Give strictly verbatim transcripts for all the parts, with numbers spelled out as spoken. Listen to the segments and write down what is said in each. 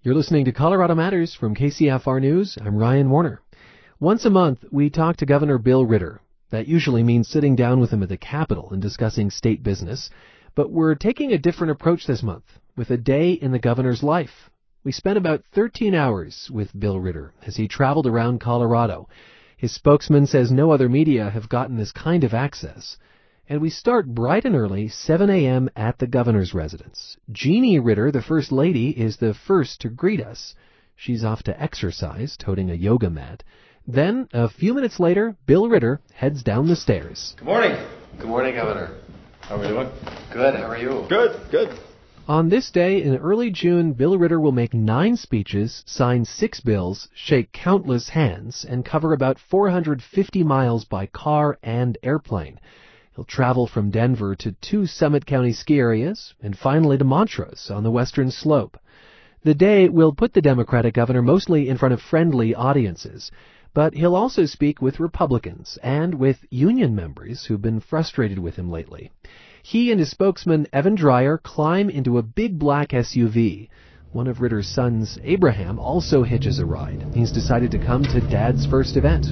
You're listening to Colorado Matters from K C F R News. I'm Ryan Warner. Once a month, we talk to Governor Bill Ritter. That usually means sitting down with him at the Capitol and discussing state business. But we're taking a different approach this month, with a day in the governor's life. We spent about thirteen hours with Bill Ritter as he traveled around Colorado. His spokesman says no other media have gotten this kind of access. And we start bright and early, seven a.m. at the governor's residence. Jeannie Ritter, the First Lady, is the first to greet us. She's off to exercise, toting a yoga mat. Then, a few minutes later, Bill Ritter heads down the stairs. Good morning. Good morning, Governor. How are we doing? Good. How are you? Good, good. On this day in early June, Bill Ritter will make nine speeches, sign six bills, shake countless hands, and cover about four hundred fifty miles by car and airplane. He'll travel from Denver to two Summit County ski areas, and finally to Montrose on the western slope. The day will put the Democratic governor mostly in front of friendly audiences, but he'll also speak with Republicans and with union members who've been frustrated with him lately. He and his spokesman, Evan Dreyer, climb into a big black S U V. One of Ritter's sons, Abraham, also hitches a ride. He's decided to come to Dad's first event.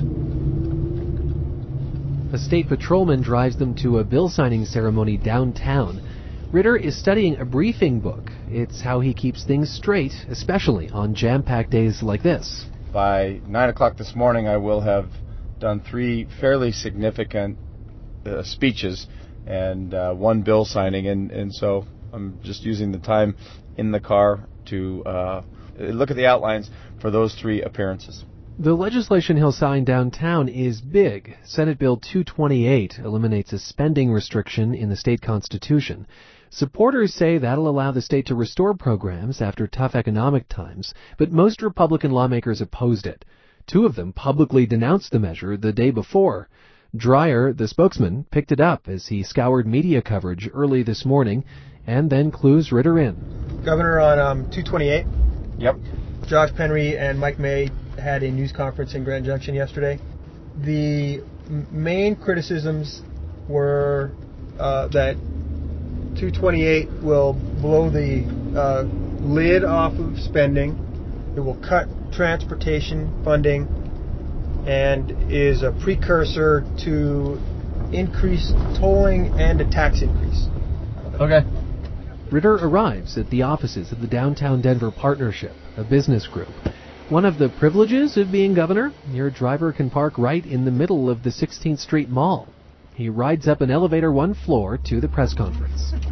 A state patrolman drives them to a bill signing ceremony downtown. Ritter is studying a briefing book. It's how he keeps things straight, especially on jam-packed days like this. By nine o'clock this morning, I will have done three fairly significant uh, speeches and uh, one bill signing, and, and so I'm just using the time in the car to uh, look at the outlines for those three appearances. The legislation he'll sign downtown is big. Senate Bill two twenty-eight eliminates a spending restriction in the state constitution. Supporters say that'll allow the state to restore programs after tough economic times, but most Republican lawmakers opposed it. Two of them publicly denounced the measure the day before. Dreyer, the spokesman, picked it up as he scoured media coverage early this morning and then clues Ritter in. Governor, on um, two twenty-eight, Yep. Josh Penry and Mike May had a news conference in Grand Junction yesterday. The m- main criticisms were uh, that two twenty-eight will blow the uh, lid off of spending, it will cut transportation funding, and is a precursor to increased tolling and a tax increase. Okay. Ritter arrives at the offices of the Downtown Denver Partnership, a business group. One of the privileges of being governor, your driver can park right in the middle of the sixteenth Street Mall. He rides up an elevator one floor to the press conference. Hey,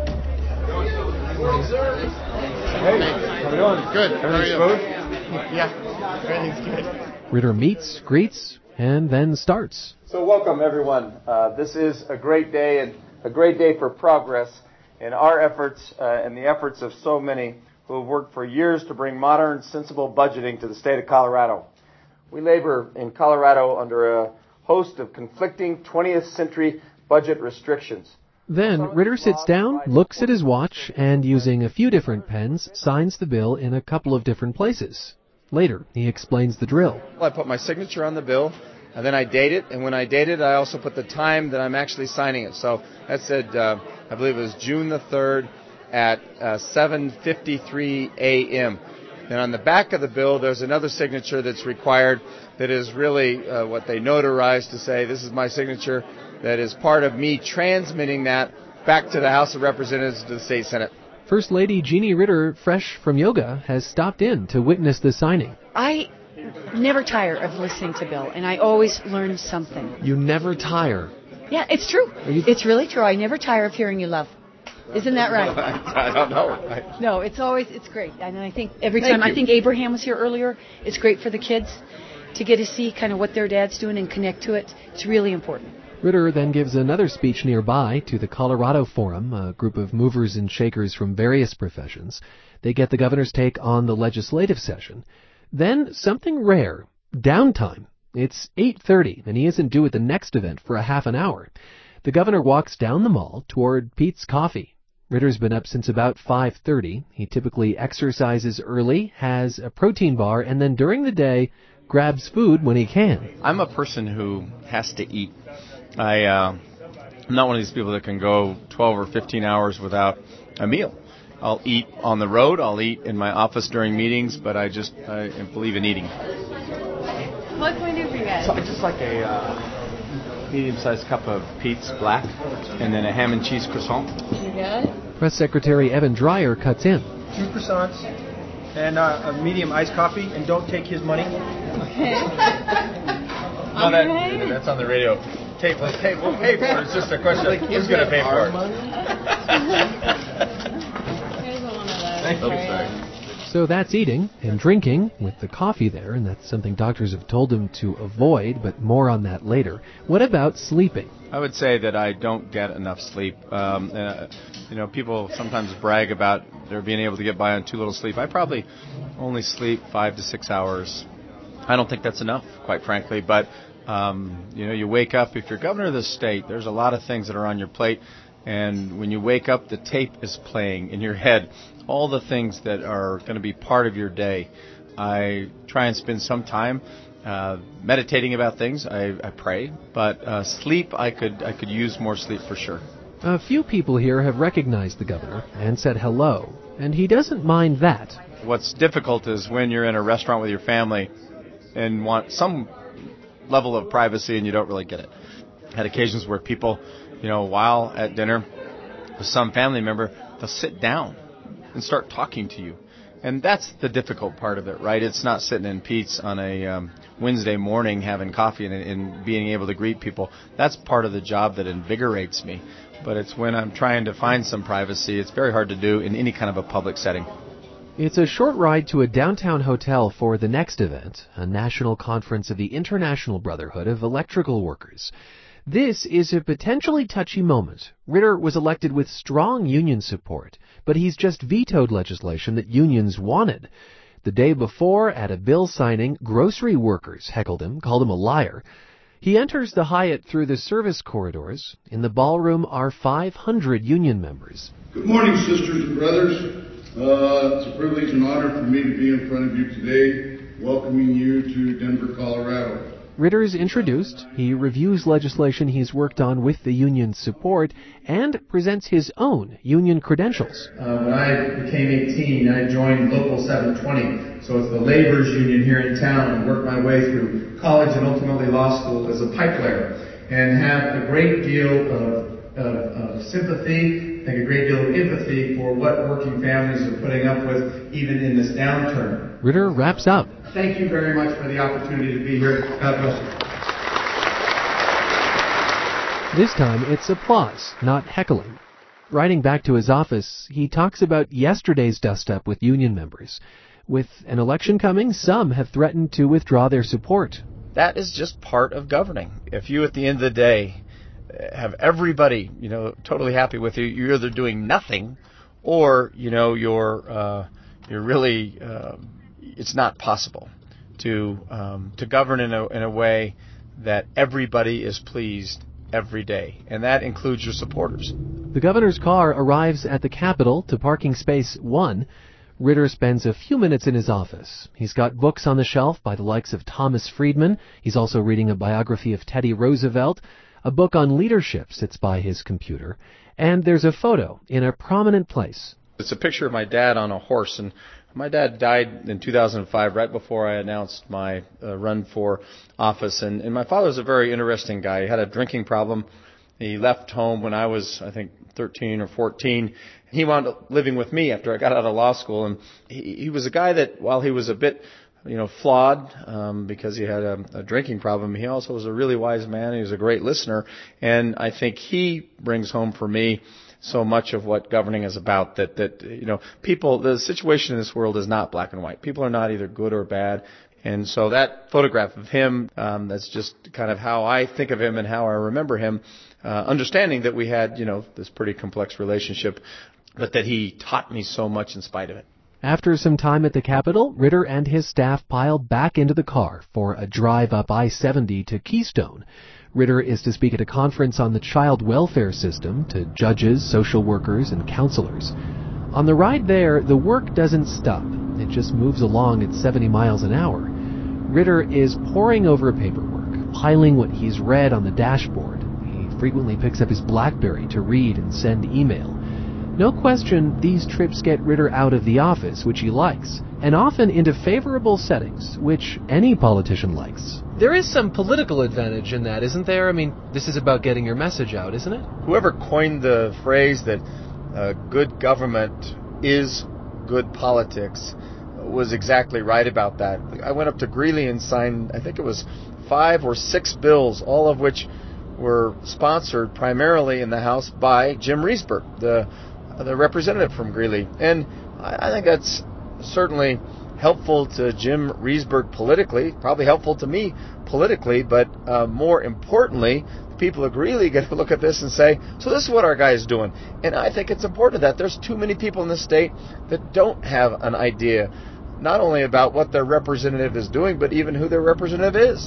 how we doing? Good. How are you? Smooth? Yeah, everything's good. Ritter meets, greets, and then starts. So welcome, everyone. Uh, this is a great day and a great day for progress in our efforts uh, and the efforts of so many who have worked for years to bring modern, sensible budgeting to the state of Colorado. We labor in Colorado under a host of conflicting twentieth century budget restrictions. Then Ritter sits down, looks at his watch, and using a few different pens, signs the bill in a couple of different places. Later, he explains the drill. I put my signature on the bill, and then I date it, and when I date it, I also put the time that I'm actually signing it. So that said, uh, I believe it was June the third at uh, seven fifty-three a.m. Then on the back of the bill, there's another signature that's required that is really uh, what they notarize to say, this is my signature, that is part of me transmitting that back to the House of Representatives to the State Senate. First Lady Jeannie Ritter, fresh from yoga, has stopped in to witness the signing. I never tire of listening to Bill, and I always learn something. You never tire. Yeah, it's true. You... It's really true. I never tire of hearing you love. Isn't that right? I don't know. I... No, it's always, it's great. And I think every time, I think Abraham was here earlier, it's great for the kids to get to see kind of what their dad's doing and connect to it. It's really important. Ritter then gives another speech nearby to the Colorado Forum, a group of movers and shakers from various professions. They get the governor's take on the legislative session. Then something rare, downtime. It's eight thirty, and he isn't due at the next event for a half an hour. The governor walks down the mall toward Pete's Coffee. Ritter's been up since about five thirty. He typically exercises early, has a protein bar, and then during the day grabs food when he can. I'm a person who has to eat. I, uh, I'm not one of these people that can go twelve or fifteen hours without a meal. I'll eat on the road. I'll eat in my office during meetings, but I just I believe in eating. What can we do for you guys? So I just like a uh, medium-sized cup of Pete's Black, and then a ham and cheese croissant. You got it? Press Secretary Evan Dreyer cuts in. Two croissants and uh, a medium iced coffee, and don't take his money. Okay. No, that, right. That's on the radio. Tape, tape, we'll pay for it. It's just a question of who's going to pay for it. Here's one of those. Thank you. Sorry. So that's eating and drinking with the coffee there, and that's something doctors have told him to avoid, but more on that later. What about sleeping? I would say that I don't get enough sleep. Um, uh, you know, people sometimes brag about their being able to get by on too little sleep. I probably only sleep five to six hours. I don't think that's enough, quite frankly, but um, you know, you wake up, if you're governor of the state, there's a lot of things that are on your plate, and when you wake up, the tape is playing in your head, all the things that are going to be part of your day. I try and spend some time uh, meditating about things. I, I pray, but uh, sleep, I could I could use more sleep for sure. A few people here have recognized the governor and said hello, and he doesn't mind that. What's difficult is when you're in a restaurant with your family and want some level of privacy and you don't really get it. I had occasions where people, you know, while at dinner with some family member, they'll sit down and start talking to you. And that's the difficult part of it, right? It's not sitting in Pete's on a um, Wednesday morning having coffee and, and being able to greet people. That's part of the job that invigorates me. But it's when I'm trying to find some privacy, it's very hard to do in any kind of a public setting. It's a short ride to a downtown hotel for the next event, a national conference of the International Brotherhood of Electrical Workers. This is a potentially touchy moment. Ritter was elected with strong union support, but he's just vetoed legislation that unions wanted. The day before, at a bill signing, grocery workers heckled him, called him a liar. He enters the Hyatt through the service corridors. In the ballroom are five hundred union members. Good morning, sisters and brothers. Uh, it's a privilege and honor for me to be in front of you today, welcoming you to Denver, Colorado. Ritter's introduced, he reviews legislation he's worked on with the union's support, and presents his own union credentials. Uh, when I became eighteen, I joined Local seven twenty, so it's the labor's union here in town, and worked my way through college and ultimately law school as a pipe layer, and have a great deal of, of, of sympathy, I think a great deal of empathy for what working families are putting up with even in this downturn. Ritter wraps up. Thank you very much for the opportunity to be here. God bless you. This time it's applause, not heckling. Riding back to his office, he talks about yesterday's dust-up with union members. With an election coming, some have threatened to withdraw their support. That is just part of governing. If you, at the end of the day, have everybody, you know, totally happy with you, you're either doing nothing, or you know, you're uh, you're really uh, it's not possible to um, to govern in a in a way that everybody is pleased every day, and that includes your supporters. The governor's car arrives at the Capitol to parking space one. Ritter spends a few minutes in his office. He's got books on the shelf by the likes of Thomas Friedman. He's also reading a biography of Teddy Roosevelt. A book on leadership sits by his computer. And there's a photo in a prominent place. It's a picture of my dad on a horse, and my dad died in two thousand five, right before I announced my uh, run for office. And, and my father was a very interesting guy. He had a drinking problem. He left home when I was, I think, thirteen or fourteen. He wound up living with me after I got out of law school. And he, he was a guy that, while he was a bit, you know, flawed um, because he had a, a drinking problem, he also was a really wise man. He was a great listener. And I think he brings home for me so much of what governing is about, that, that, you know, people, the situation in this world is not black and white. People are not either good or bad. And so that photograph of him, um, that's just kind of how I think of him and how I remember him, uh, understanding that we had, you know, this pretty complex relationship, but that he taught me so much in spite of it. After some time at the Capitol, Ritter and his staff pile back into the car for a drive up I seventy to Keystone. Ritter is to speak at a conference on the child welfare system to judges, social workers, and counselors. On the ride there, the work doesn't stop. It just moves along at seventy miles an hour. Ritter is poring over paperwork, piling what he's read on the dashboard. He frequently picks up his BlackBerry to read and send email. No question, these trips get Ritter out of the office, which he likes, and often into favorable settings, which any politician likes. There is some political advantage in that, isn't there? I mean, this is about getting your message out, isn't it? Whoever coined the phrase that uh, good government is good politics was exactly right about that. I went up to Greeley and signed, I think it was five or six bills, all of which were sponsored primarily in the House by Jim Riesberg, the the representative from Greeley. And I think that's certainly helpful to Jim Riesberg politically, probably helpful to me politically, but uh, more importantly, the people of Greeley get to look at this and say, so this is what our guy is doing. And I think it's important that there's too many people in this state that don't have an idea, not only about what their representative is doing, but even who their representative is.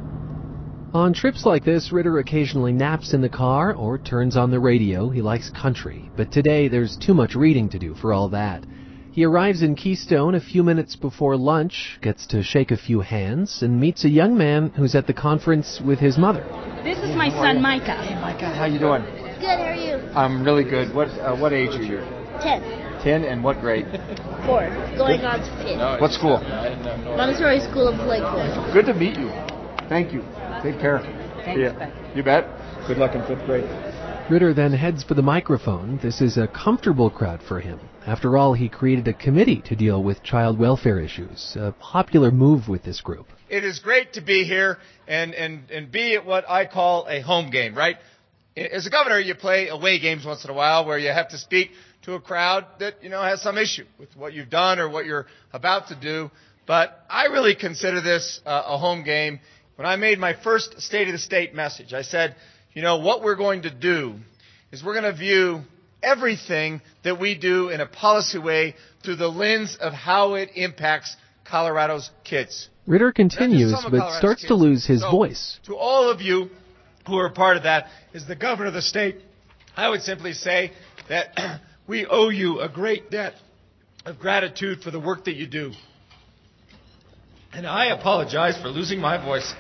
On trips like this, Ritter occasionally naps in the car or turns on the radio. He likes country, but today there's too much reading to do for all that. He arrives in Keystone a few minutes before lunch, gets to shake a few hands, and meets a young man who's at the conference with his mother. This is my son, Micah. Hey, Micah, how you doing? Good, how are you? I'm really good. What uh, what age are you? Ten. Ten, and what grade? Four, going on to fifth. What school? Montessori School of Lakewood. Good to meet you. Thank you. Take care. Thanks, yeah. bud. You bet. Good luck in fifth grade. Ritter then heads for the microphone. This is a comfortable crowd for him. After all, he created a committee to deal with child welfare issues, a popular move with this group. It is great to be here and, and, and be at what I call a home game, right? As a governor, you play away games once in a while where you have to speak to a crowd that, you know, has some issue with what you've done or what you're about to do. But I really consider this uh, a home game. When I made my first State of the State message, I said, you know, what we're going to do is we're going to view everything that we do in a policy way through the lens of how it impacts Colorado's kids. Ritter continues, but starts to lose his so, voice. To all of you who are part of that, as the governor of the state, I would simply say that we owe you a great debt of gratitude for the work that you do. And I apologize for losing my voice.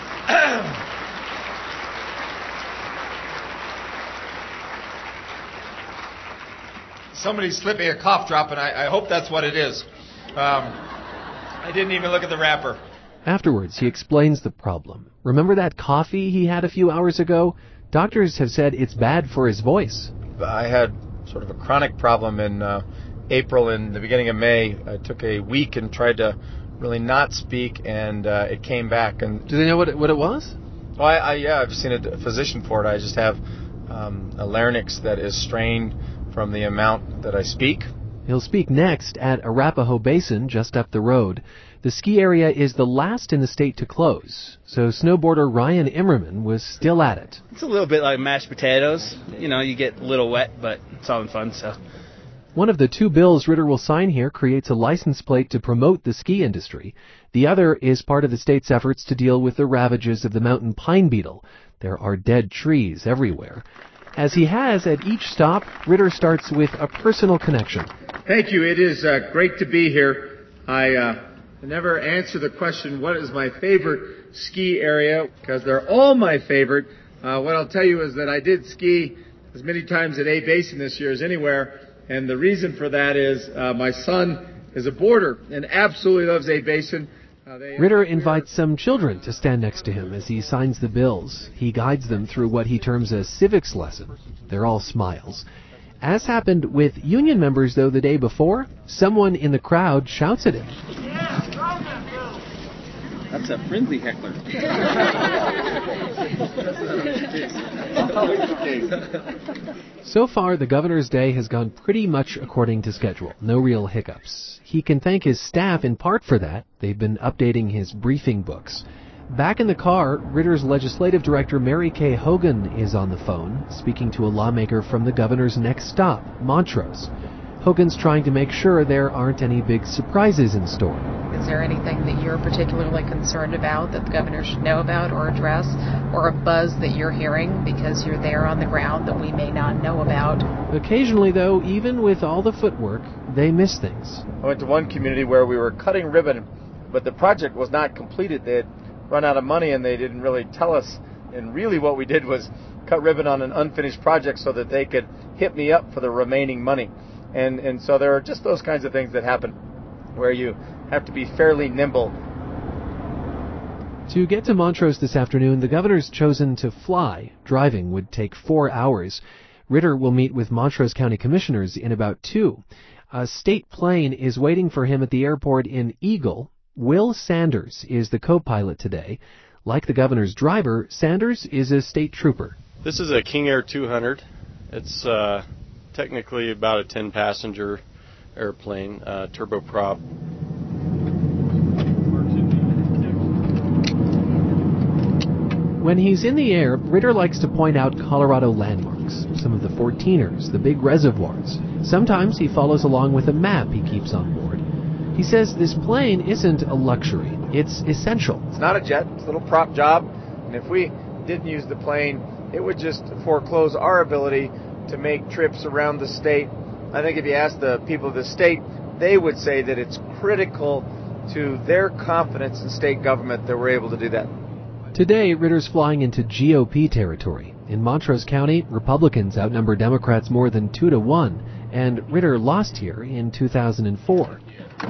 Somebody slipped me a cough drop, and I, I hope that's what it is. Um, I didn't even look at the wrapper. Afterwards, he explains the problem. Remember that coffee he had a few hours ago? Doctors have said it's bad for his voice. I had sort of a chronic problem in uh, April and the beginning of May. I took a week and tried to really not speak, and uh, it came back. And do they know what it, what it was? Well, I, I, yeah, I've seen a physician for it. I just have um, a larynx that is strained from the amount that I speak. He'll speak next at Arapahoe Basin, just up the road. The ski area is the last in the state to close, so snowboarder Ryan Immerman was still at it. It's a little bit like mashed potatoes. You know, you get a little wet, but it's all in fun, so... One of the two bills Ritter will sign here creates a license plate to promote the ski industry. The other is part of the state's efforts to deal with the ravages of the mountain pine beetle. There are dead trees everywhere. As he has at each stop, Ritter starts with a personal connection. Thank you. It is uh, great to be here. I uh, never answer the question, what is my favorite ski area? Because they're all my favorite. Uh, what I'll tell you is that I did ski as many times at A Basin this year as anywhere. And the reason for that is uh, my son is a boarder and absolutely loves A Basin. Uh, Ritter invites some children to stand next to him as he signs the bills. He guides them through what he terms a civics lesson. They're all smiles. As happened with union members, though, the day before, someone in the crowd shouts at him. Yeah, throw that bill. That's a friendly heckler. So far, the governor's day has gone pretty much according to schedule. No real hiccups. He can thank his staff in part for that. They've been updating his briefing books. Back in the car, Ritter's legislative director Mary Kay Hogan is on the phone, speaking to a lawmaker from the governor's next stop, Montrose. Hogan's trying to make sure there aren't any big surprises in store. Is there anything that you're particularly concerned about that the governor should know about or address, or a buzz that you're hearing because you're there on the ground that we may not know about? Occasionally, though, even with all the footwork, they miss things. I went to one community where we were cutting ribbon, but the project was not completed. They had run out of money, and they didn't really tell us and really what we did was cut ribbon on an unfinished project so that they could hit me up for the remaining money. And and so there are just those kinds of things that happen where you have to be fairly nimble. To get to Montrose this afternoon, the governor's chosen to fly. Driving would take four hours. Ritter will meet with Montrose County commissioners in about two. A state plane is waiting for him at the airport in Eagle. Will Sanders is the co-pilot today. Like the governor's driver, Sanders is a state trooper. This is a King Air two hundred. It's uh, technically about a ten-passenger airplane, uh, turboprop. When he's in the air, Ritter likes to point out Colorado landmarks, some of the fourteeners, the big reservoirs. Sometimes he follows along with a map he keeps on board. He says this plane isn't a luxury, it's essential. It's not a jet, it's a little prop job, and if we didn't use the plane, it would just foreclose our ability to make trips around the state. I think if you ask the people of the state, they would say that it's critical to their confidence in state government that we're able to do that. Today, Ritter's flying into G O P territory. In Montrose County, Republicans outnumber Democrats more than two to one, and Ritter lost here in two thousand four.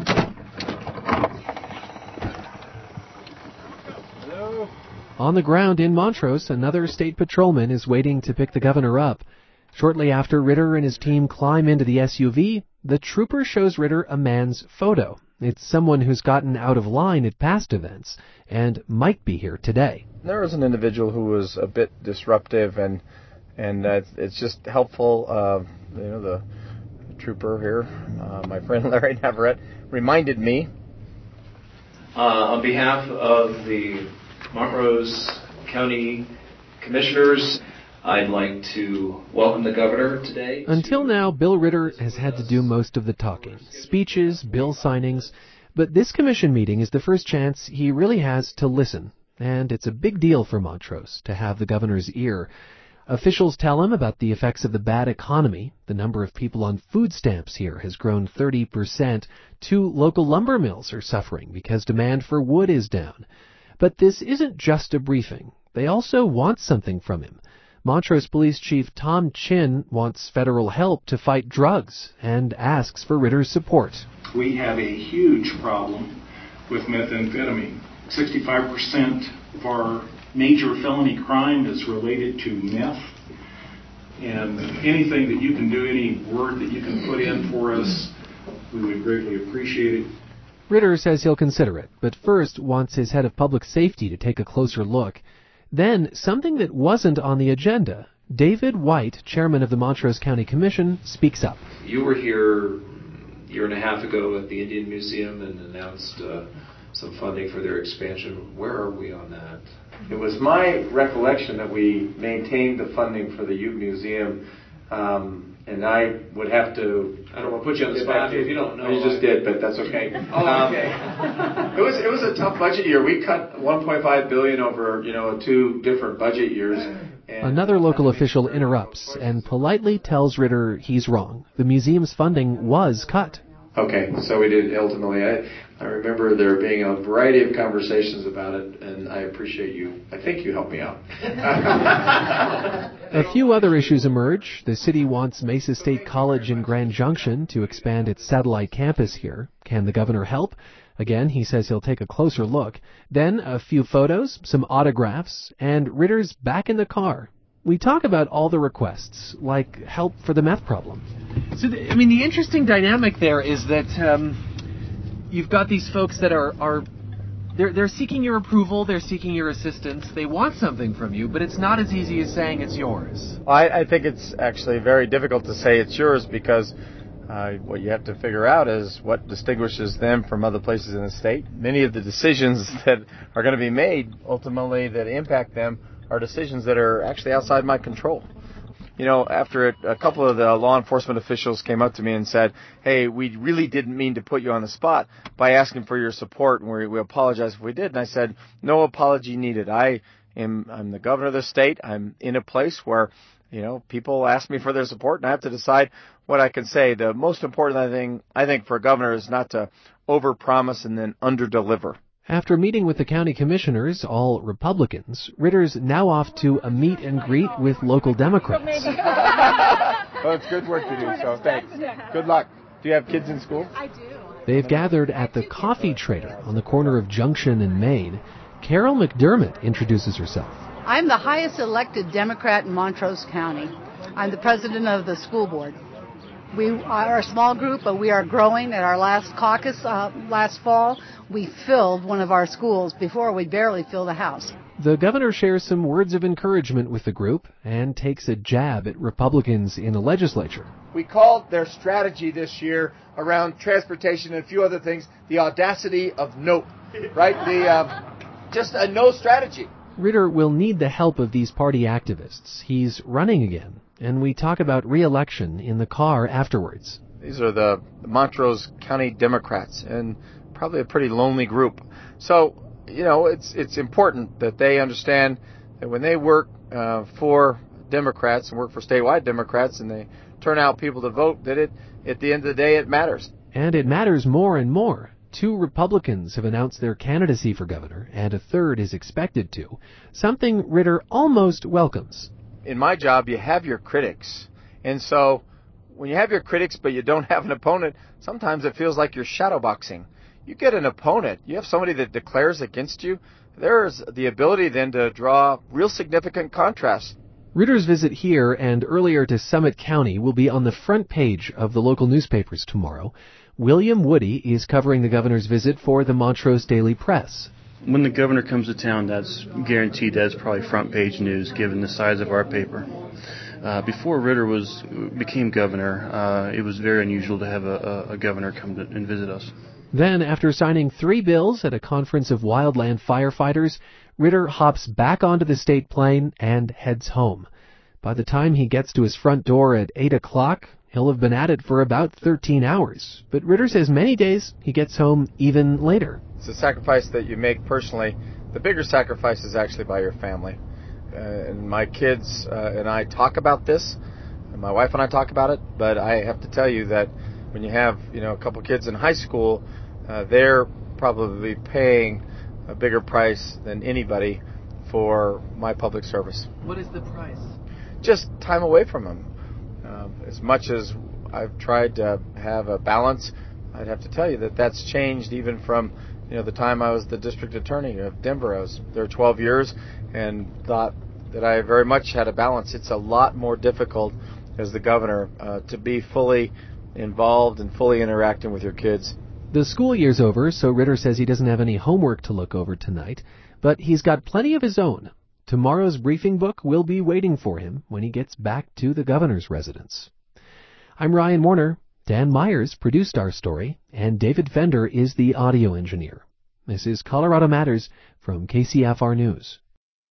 Hello. On the ground in Montrose, another state patrolman is waiting to pick the governor up. Shortly after Ritter and his team climb into the S U V, the trooper shows Ritter a man's photo. It's someone who's gotten out of line at past events and might be here today. There was an individual who was a bit disruptive, and and uh, it's, it's just helpful. Uh, you know, the trooper here, uh, my friend Larry Navarrete, reminded me. Uh, on behalf of the Montrose County Commissioners, I'd like to welcome the governor today. Until now, Bill Ritter has had to do most of the talking. Speeches, bill signings. But this commission meeting is the first chance he really has to listen. And it's a big deal for Montrose to have the governor's ear. Officials tell him about the effects of the bad economy. The number of people on food stamps here has grown thirty percent. Two local lumber mills are suffering because demand for wood is down. But this isn't just a briefing. They also want something from him. Montrose Police Chief Tom Chin wants federal help to fight drugs and asks for Ritter's support. We have a huge problem with methamphetamine. sixty-five percent of our major felony crime is related to meth. And anything that you can do, any word that you can put in for us, we would greatly appreciate it. Ritter says he'll consider it, but first wants his head of public safety to take a closer look. Then, something that wasn't on the agenda. David White, chairman of the Montrose County Commission, speaks up. You were here a year and a half ago at the Indian Museum and announced uh, some funding for their expansion. Where are we on that? It was my recollection that we maintained the funding for the Ute Museum, um, and I would have to... I don't want to put you on the spot if you don't know. You just did, but that's okay. Oh, okay. Um, it was it was a tough budget year. We cut one point five billion dollars over, you know, two different budget years. Another local official interrupts and politely tells Ritter he's wrong. The museum's funding was cut. Okay, so we did ultimately. I, I remember there being a variety of conversations about it, and I appreciate you. I think you helped me out. A few other issues emerge. The city wants Mesa State College in Grand Junction to expand its satellite campus here. Can the governor help? Again, he says he'll take a closer look. Then a few photos, some autographs, and Ritter's back in the car. We talk about all the requests, like help for the meth problem. So, the, I mean, the interesting dynamic there is that um, you've got these folks that are, are they're, they're seeking your approval, they're seeking your assistance, they want something from you, but it's not as easy as saying it's yours. I, I think it's actually very difficult to say it's yours because uh, what you have to figure out is what distinguishes them from other places in the state. Many of the decisions that are going to be made, ultimately, that impact them are decisions that are actually outside my control. You know, after a, a couple of the law enforcement officials came up to me and said, hey, we really didn't mean to put you on the spot by asking for your support, and we, we apologize if we did. And I said, no apology needed. I am I'm the governor of the state. I'm in a place where, you know, people ask me for their support, and I have to decide what I can say. The most important thing, I think, for a governor is not to overpromise and then underdeliver. After meeting with the county commissioners, all Republicans, Ritter's now off to a meet and greet with local Democrats. Well, it's good work to do, so thanks. Good luck. Do you have kids in school? I do. They've gathered at the Coffee Trader on the corner of Junction and Main. Carol McDermott introduces herself. I'm the highest elected Democrat in Montrose County. I'm the president of the school board. We are a small group, but we are growing. At our last caucus uh, last fall, we filled one of our schools. Before, we barely filled a house. The governor shares some words of encouragement with the group and takes a jab at Republicans in the legislature. We called their strategy this year around transportation and a few other things the audacity of no, right? The uh, just a no strategy. Ritter will need the help of these party activists. He's running again, and we talk about re-election in the car afterwards. These are the Montrose County Democrats, and probably a pretty lonely group. So, you know, it's it's important that they understand that when they work uh, for Democrats and work for statewide Democrats and they turn out people to vote, that it at the end of the day it matters. And it matters more and more. Two Republicans have announced their candidacy for governor, and a third is expected to, something Ritter almost welcomes. In my job, you have your critics. And so when you have your critics but you don't have an opponent, sometimes it feels like you're shadowboxing. You get an opponent, you have somebody that declares against you, there's the ability then to draw real significant contrasts. Ritter's visit here and earlier to Summit County will be on the front page of the local newspapers tomorrow. William Woody is covering the governor's visit for the Montrose Daily Press. When the governor comes to town, that's guaranteed that's probably front page news given the size of our paper. Uh, before Ritter was became governor, uh, it was very unusual to have a, a governor come to, and visit us. Then, after signing three bills at a conference of wildland firefighters, Ritter hops back onto the state plane and heads home. By the time he gets to his front door at eight o'clock, he'll have been at it for about thirteen hours. But Ritter says many days he gets home even later. It's a sacrifice that you make personally. The bigger sacrifice is actually by your family. Uh, and my kids uh, and I talk about this, and my wife and I talk about it, but I have to tell you that when you have, you know, a couple kids in high school, uh, they're probably paying a bigger price than anybody for my public service. What is the price? Just time away from them. Uh, as much as I've tried to have a balance, I'd have to tell you that that's changed even from, you know, the time I was the district attorney of Denver. I was there twelve years and thought that I very much had a balance. It's a lot more difficult as the governor uh, to be fully involved and fully interacting with your kids. The school year's over, so Ritter says he doesn't have any homework to look over tonight, but he's got plenty of his own. Tomorrow's briefing book will be waiting for him when he gets back to the governor's residence. I'm Ryan Warner. Dan Myers produced our story, and David Fender is the audio engineer. This is Colorado Matters from K C F R News.